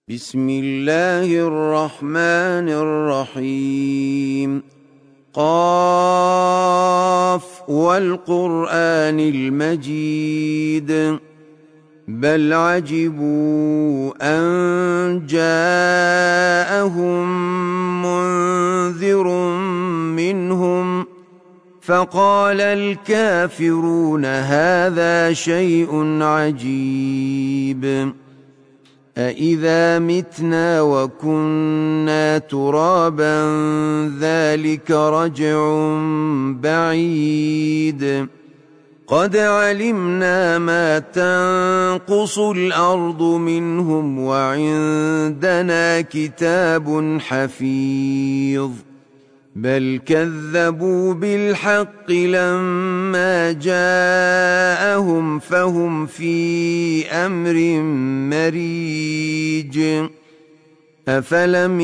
بسم الله الرحمن الرحيم. قاف والقرآن المجيد بل عجبوا أن جاءهم منذر منهم فقال الكافرون هذا شيء عجيب أإذا متنا وكنا ترابا ذلك رجع بعيد قد علمنا ما تنقص الأرض منهم وعندنا كتاب حفيظ بل كذبوا بالحق لما جاءهم فهم في أمر مريج أفلم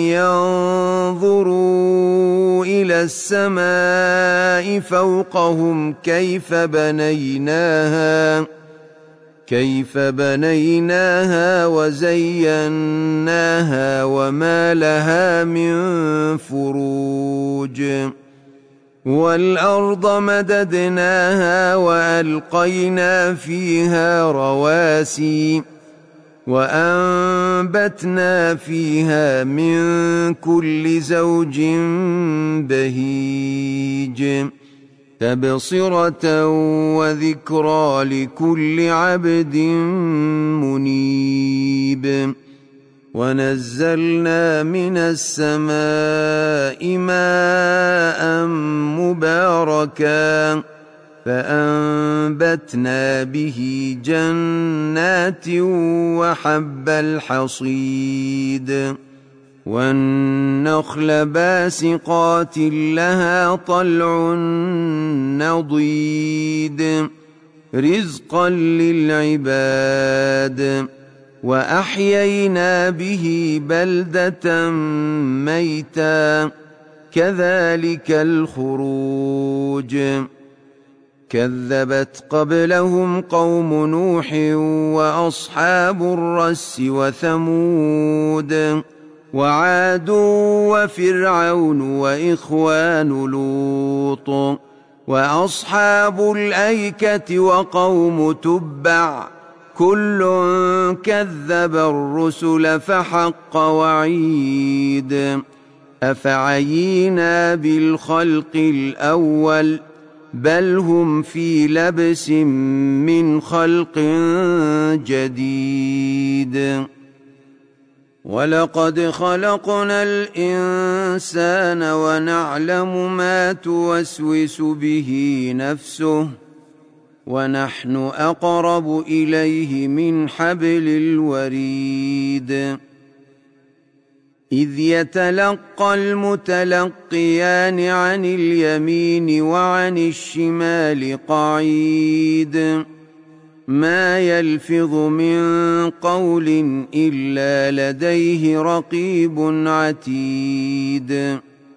ينظروا إلى السماء فوقهم كيف بنيناها وزيناها وما لها من فروج والأرض مددناها وألقينا فيها رواسي وأنبتنا فيها من كل زوج بهيج تبصرة وذكرى لكل عبد منيب ونزلنا من السماء ماء مباركا فأنبتنا به جنات وحب الحصيد والنخل باسقات لها طلع نضيد رزقا للعباد وأحيينا به بلدة ميتا كذلك الخروج كذبت قبلهم قوم نوح وأصحاب الرس وثمود وعاد وفرعون وإخوان لوط وأصحاب الأيكة وقوم تبع كل كذب الرسل فحق وعيد أفعينا بالخلق الأول بل هم في لبس من خلق جديد ولقد خلقنا الإنسان ونعلم ما توسوس به نفسه ونحن أقرب إليه من حبل الوريد إذ يتلقى المتلقيان عن اليمين وعن الشمال قعيد ما يلفظ من قول إلا لديه رقيب عتيد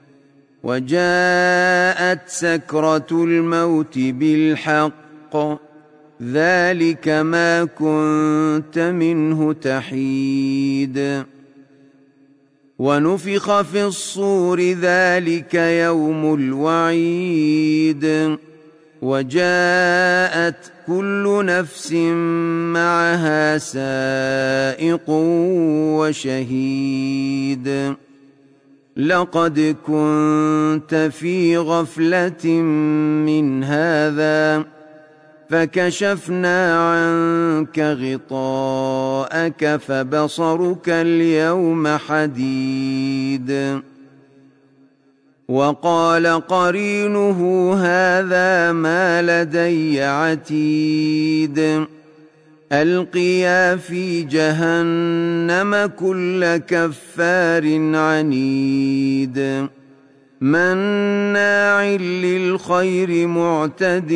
وجاءت سكرة الموت بالحق ذلك ما كنت منه تحيد ونفخ في الصور ذلك يوم الوعيد وجاءت كل نفس معها سائق وشهيد لقد كنت في غفلة من هذا فكشفنا عنك غطاءك فبصرك اليوم حديد وقال قرينه هذا ما لدي عتيد ألقيا في جهنم كل كفار عنيد مناع للخير معتد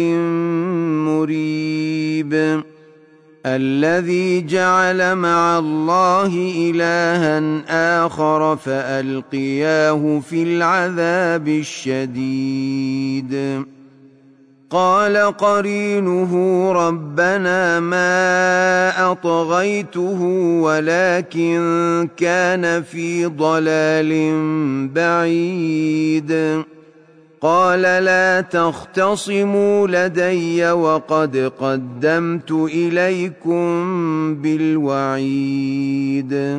مريب الذي جعل مع الله إلها آخر فألقياه في العذاب الشديد قال قرينه ربنا ما أطغيته ولكن كان في ضلال بعيد قال لا تختصموا لدي وقد قدمت إليكم بالوعيد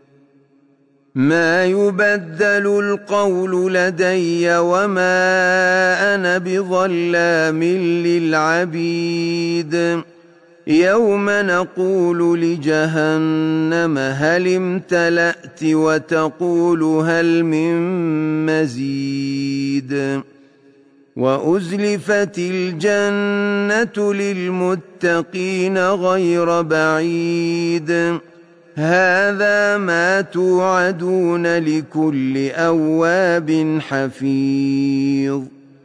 ما يبدل القول لدي وما أنا بظلام للعبيد يوم نقول لجهنم هل امتلأت وتقول هل من مزيد وأزلفت الجنة للمتقين غير بعيد هذا ما توعدون لكل أواب حفيظ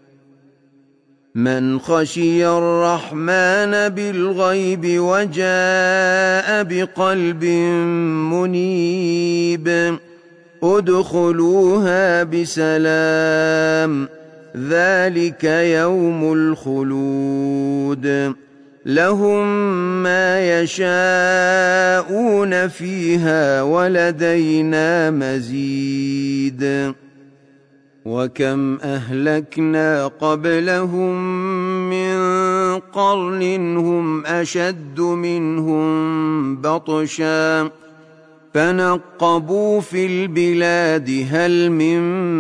من خشي الرحمن بالغيب وجاء بقلب منيب ادخلوها بسلام ذلك يوم الخلود لهم ما يشاءون فيها ولدينا مزيد وكم أهلكنا قبلهم من قرن هم أشد منهم بطشا فنقبوا في البلاد هل من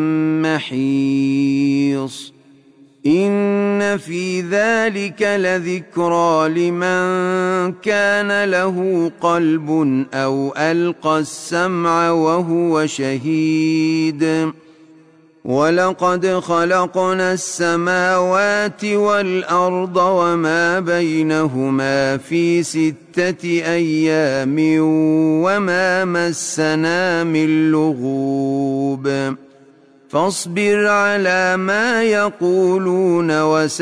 محيص إن في ذلك لذكرى لمن كان له قلب أو ألقى السمع وهو شهيد ولقد خلقنا السماوات والأرض وما بينهما في 6 أيام وما مسنا من لغوب فاصبر على ما يقولون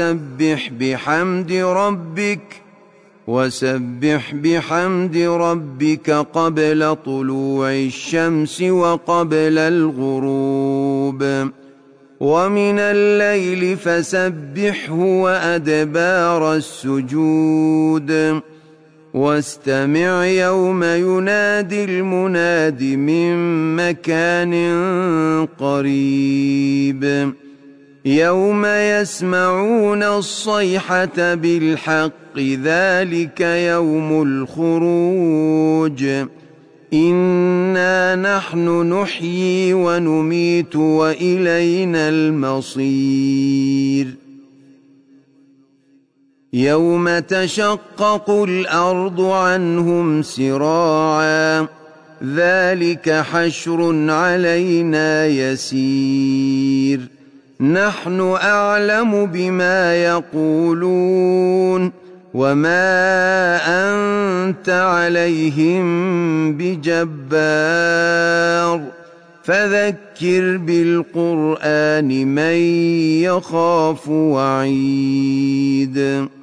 وسبح بحمد ربك قبل طلوع الشمس وقبل الغروب ومن الليل فسبحه وأدبار السجود واستمع يوم ينادي المناد من مكان قريب يوم يسمعون الصيحة بالحق ذلك يوم الخروج إنا نحن نحيي ونميت وإلينا المصير يوم تشقق الأرض عنهم سراعا ذلك حشر علينا يسير نحن أعلم بما يقولون وما أنت عليهم بجبار فذكر بالقرآن من يخاف وعيد